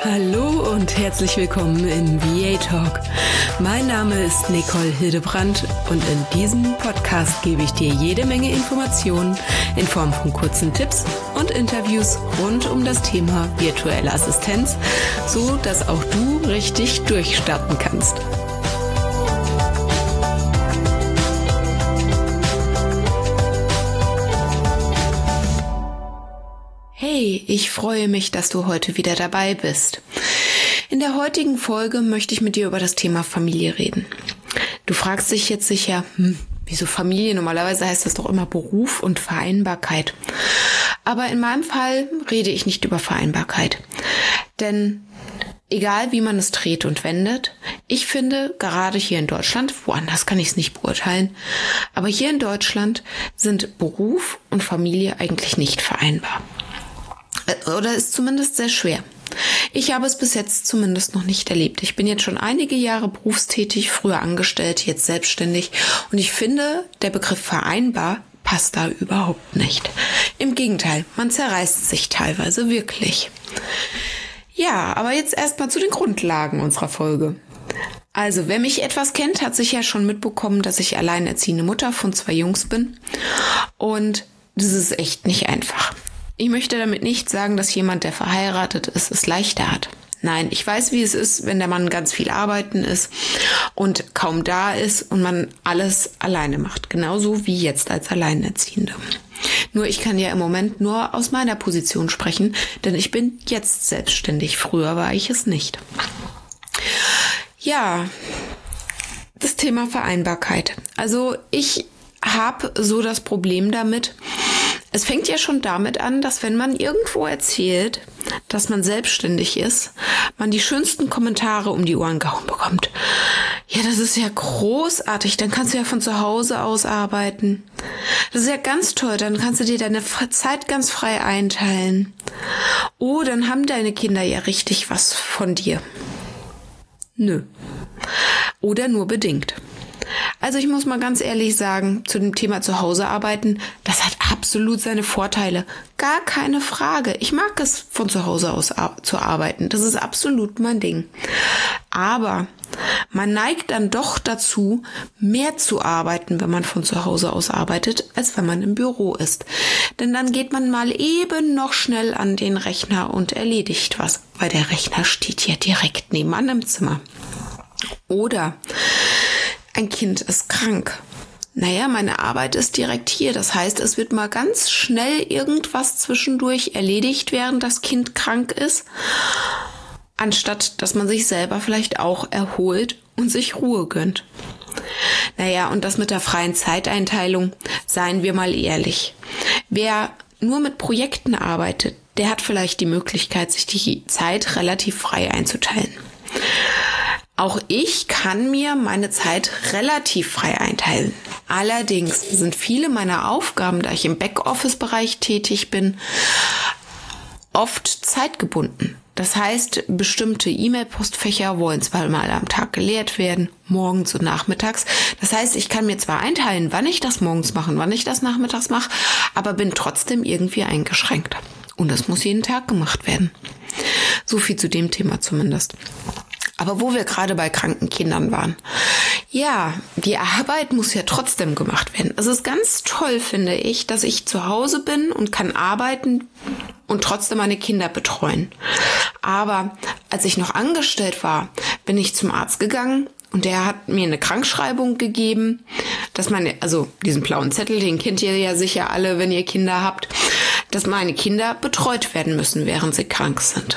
Hallo und herzlich willkommen in VA Talk. Mein Name ist Nicole Hildebrandt und in diesem Podcast gebe ich dir jede Menge Informationen in Form von kurzen Tipps und Interviews rund um das Thema virtuelle Assistenz, so dass auch du richtig durchstarten kannst. Hey, ich freue mich, dass du heute wieder dabei bist. In der heutigen Folge möchte ich mit dir über das Thema Familie reden. Du fragst dich jetzt sicher, wieso Familie? Normalerweise heißt das doch immer Beruf und Vereinbarkeit. Aber in meinem Fall rede ich nicht über Vereinbarkeit. Denn egal wie man es dreht und wendet, ich finde, gerade hier in Deutschland, woanders kann ich es nicht beurteilen, aber hier in Deutschland sind Beruf und Familie eigentlich nicht vereinbar. Oder ist zumindest sehr schwer. Ich habe es bis jetzt zumindest noch nicht erlebt. Ich bin jetzt schon einige Jahre berufstätig, früher angestellt, jetzt selbstständig. Und ich finde, der Begriff vereinbar passt da überhaupt nicht. Im Gegenteil, man zerreißt sich teilweise wirklich. Ja, aber jetzt erstmal zu den Grundlagen unserer Folge. Also, wer mich etwas kennt, hat sicher schon mitbekommen, dass ich alleinerziehende Mutter von 2 Jungs bin. Und das ist echt nicht einfach. Ich möchte damit nicht sagen, dass jemand, der verheiratet ist, es leichter hat. Nein, ich weiß, wie es ist, wenn der Mann ganz viel arbeiten ist und kaum da ist und man alles alleine macht. Genauso wie jetzt als Alleinerziehende. Nur ich kann ja im Moment nur aus meiner Position sprechen, denn ich bin jetzt selbstständig. Früher war ich es nicht. Ja, das Thema Vereinbarkeit. Also ich habe so das Problem damit. Es fängt ja schon damit an, dass wenn man irgendwo erzählt, dass man selbstständig ist, man die schönsten Kommentare um die Ohren gehauen bekommt. Ja, das ist ja großartig, dann kannst du ja von zu Hause aus arbeiten. Das ist ja ganz toll, dann kannst du dir deine Zeit ganz frei einteilen. Oh, dann haben deine Kinder ja richtig was von dir. Nö. Oder nur bedingt. Also ich muss mal ganz ehrlich sagen, zu dem Thema zu Hause arbeiten, das hat absolut seine Vorteile. Gar keine Frage. Ich mag es, von zu Hause aus zu arbeiten. Das ist absolut mein Ding. Aber man neigt dann doch dazu, mehr zu arbeiten, wenn man von zu Hause aus arbeitet, als wenn man im Büro ist. Denn dann geht man mal eben noch schnell an den Rechner und erledigt was, weil der Rechner steht ja direkt nebenan im Zimmer. Oder ein Kind ist krank. Naja, meine Arbeit ist direkt hier. Das heißt, es wird mal ganz schnell irgendwas zwischendurch erledigt, während das Kind krank ist, anstatt dass man sich selber vielleicht auch erholt und sich Ruhe gönnt. Naja, und das mit der freien Zeiteinteilung, seien wir mal ehrlich. Wer nur mit Projekten arbeitet, der hat vielleicht die Möglichkeit, sich die Zeit relativ frei einzuteilen. Auch ich kann mir meine Zeit relativ frei einteilen. Allerdings sind viele meiner Aufgaben, da ich im Backoffice-Bereich tätig bin, oft zeitgebunden. Das heißt, bestimmte E-Mail-Postfächer wollen zweimal am Tag geleert werden, morgens und nachmittags. Das heißt, ich kann mir zwar einteilen, wann ich das morgens mache, wann ich das nachmittags mache, aber bin trotzdem irgendwie eingeschränkt. Und das muss jeden Tag gemacht werden. So viel zu dem Thema zumindest. Aber wo wir gerade bei kranken Kindern waren. Ja, die Arbeit muss ja trotzdem gemacht werden. Es ist ganz toll, finde ich, dass ich zu Hause bin und kann arbeiten und trotzdem meine Kinder betreuen. Aber als ich noch angestellt war, bin ich zum Arzt gegangen und der hat mir eine Krankschreibung gegeben, dass diesen blauen Zettel, den kennt ihr ja sicher alle, wenn ihr Kinder habt, dass meine Kinder betreut werden müssen, während sie krank sind.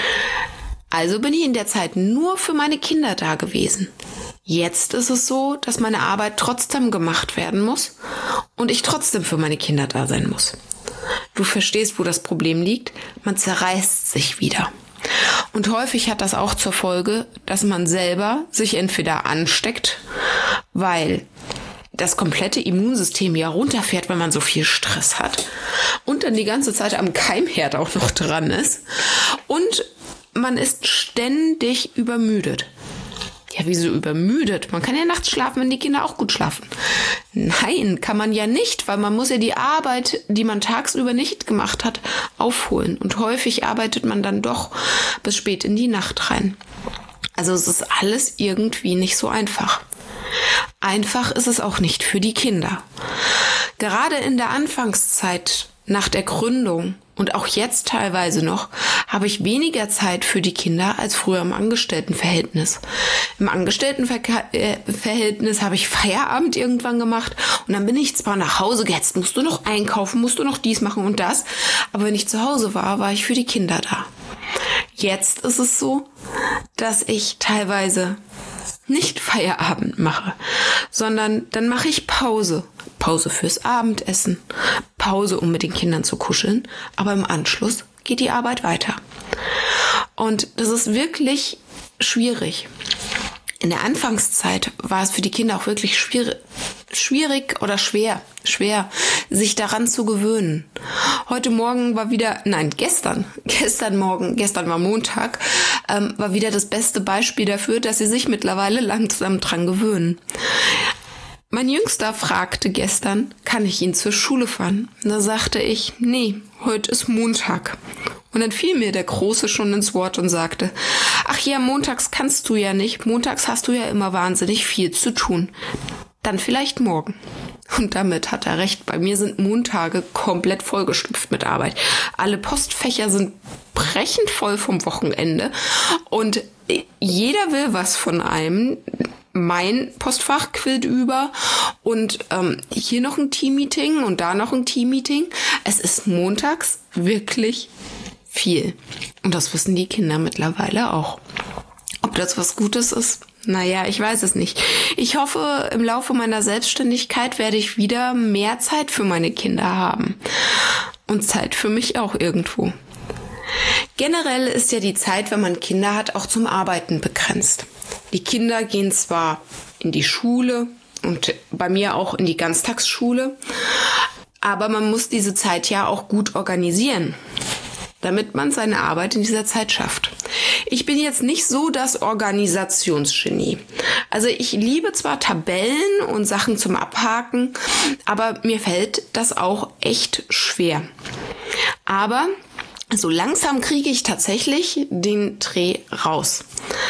Also bin ich in der Zeit nur für meine Kinder da gewesen. Jetzt ist es so, dass meine Arbeit trotzdem gemacht werden muss und ich trotzdem für meine Kinder da sein muss. Du verstehst, wo das Problem liegt? Man zerreißt sich wieder. Und häufig hat das auch zur Folge, dass man selber sich entweder ansteckt, weil das komplette Immunsystem ja runterfährt, wenn man so viel Stress hat und dann die ganze Zeit am Keimherd auch noch dran ist und man ist ständig übermüdet. Ja, wieso übermüdet? Man kann ja nachts schlafen, wenn die Kinder auch gut schlafen. Nein, kann man ja nicht, weil man muss ja die Arbeit, die man tagsüber nicht gemacht hat, aufholen. Und häufig arbeitet man dann doch bis spät in die Nacht rein. Also es ist alles irgendwie nicht so einfach. Einfach ist es auch nicht für die Kinder. Gerade in der Anfangszeit nach der Gründung und auch jetzt teilweise noch, habe ich weniger Zeit für die Kinder als früher im Angestelltenverhältnis. Im Angestelltenverhältnis habe ich Feierabend irgendwann gemacht und dann bin ich zwar nach Hause gehetzt, musst du noch einkaufen, musst du noch dies machen und das, aber wenn ich zu Hause war, war ich für die Kinder da. Jetzt ist es so, dass ich teilweise nicht Feierabend mache, sondern dann mache ich Pause. Pause fürs Abendessen, Pause, um mit den Kindern zu kuscheln, aber im Anschluss geht die Arbeit weiter. Und das ist wirklich schwierig. In der Anfangszeit war es für die Kinder auch wirklich schwer, sich daran zu gewöhnen. Gestern war Montag, war wieder das beste Beispiel dafür, dass sie sich mittlerweile langsam dran gewöhnen. Mein Jüngster fragte gestern, kann ich ihn zur Schule fahren? Und da sagte ich, nee, heute ist Montag. Und dann fiel mir der Große schon ins Wort und sagte, ach ja, montags kannst du ja nicht, montags hast du ja immer wahnsinnig viel zu tun. Dann vielleicht morgen. Und damit hat er recht. Bei mir sind Montage komplett vollgestopft mit Arbeit. Alle Postfächer sind brechend voll vom Wochenende und jeder will was von einem. Mein Postfach quillt über und hier noch ein Teammeeting und da noch ein Teammeeting. Es ist montags wirklich viel. Und das wissen die Kinder mittlerweile auch. Ob das was Gutes ist? Naja, ich weiß es nicht. Ich hoffe, im Laufe meiner Selbstständigkeit werde ich wieder mehr Zeit für meine Kinder haben. Und Zeit für mich auch irgendwo. Generell ist ja die Zeit, wenn man Kinder hat, auch zum Arbeiten begrenzt. Die Kinder gehen zwar in die Schule und bei mir auch in die Ganztagsschule, aber man muss diese Zeit ja auch gut organisieren, damit man seine Arbeit in dieser Zeit schafft. Ich bin jetzt nicht so das Organisationsgenie. Also ich liebe zwar Tabellen und Sachen zum Abhaken, aber mir fällt das auch echt schwer. Aber so langsam kriege ich tatsächlich den Dreh raus.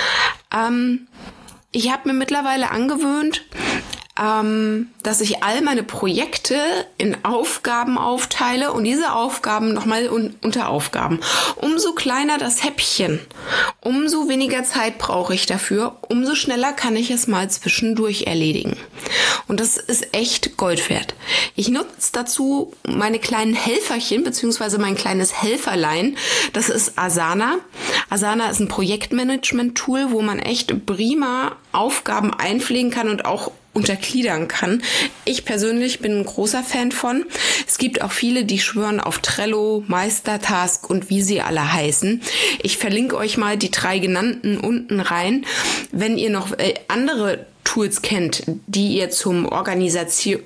Ich habe mir mittlerweile angewöhnt, dass ich all meine Projekte in Aufgaben aufteile und diese Aufgaben nochmal unter Aufgaben. Umso kleiner das Häppchen, umso weniger Zeit brauche ich dafür, umso schneller kann ich es mal zwischendurch erledigen. Und das ist echt Gold wert. Ich nutze dazu meine kleinen Helferchen, beziehungsweise mein kleines Helferlein. Das ist Asana. Asana ist ein Projektmanagement-Tool, wo man echt prima Aufgaben einpflegen kann und auch untergliedern kann. Ich persönlich bin ein großer Fan von. Es gibt auch viele, die schwören auf Trello, Meistertask und wie sie alle heißen. Ich verlinke euch mal die 3 genannten unten rein. Wenn ihr noch andere Tools kennt, die ihr zum Organisieren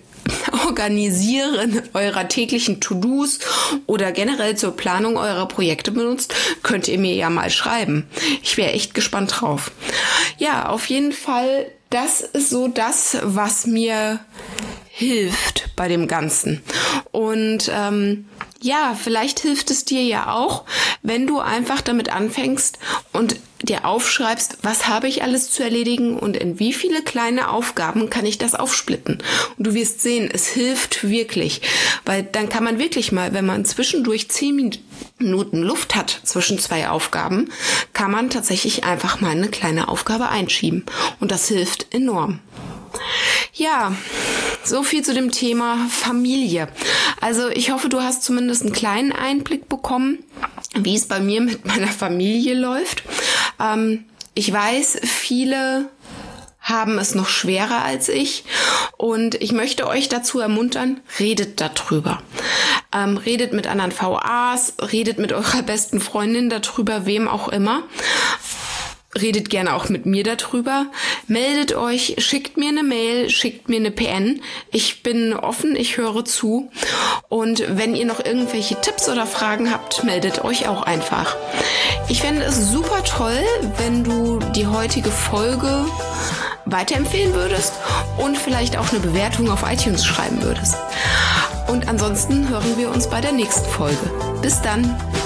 eurer täglichen To-Dos oder generell zur Planung eurer Projekte benutzt, könnt ihr mir ja mal schreiben. Ich wäre echt gespannt drauf. Ja, auf jeden Fall, das ist so das, was mir hilft bei dem Ganzen. Und ja, vielleicht hilft es dir ja auch, wenn du einfach damit anfängst und dir aufschreibst, was habe ich alles zu erledigen und in wie viele kleine Aufgaben kann ich das aufsplitten. Und du wirst sehen, es hilft wirklich, weil dann kann man wirklich mal, wenn man zwischendurch 10 Minuten Luft hat zwischen 2 Aufgaben, kann man tatsächlich einfach mal eine kleine Aufgabe einschieben. Und das hilft enorm. Ja, so viel zu dem Thema Familie. Also ich hoffe, du hast zumindest einen kleinen Einblick bekommen, wie es bei mir mit meiner Familie läuft. Ich weiß, viele haben es noch schwerer als ich und ich möchte euch dazu ermuntern, redet darüber. Redet mit anderen VAs, redet mit eurer besten Freundin darüber, wem auch immer. Redet gerne auch mit mir darüber. Meldet euch, schickt mir eine Mail, schickt mir eine PN. Ich bin offen, ich höre zu. Und wenn ihr noch irgendwelche Tipps oder Fragen habt, meldet euch auch einfach. Ich fände es super toll, wenn du die heutige Folge weiterempfehlen würdest und vielleicht auch eine Bewertung auf iTunes schreiben würdest. Und ansonsten hören wir uns bei der nächsten Folge. Bis dann!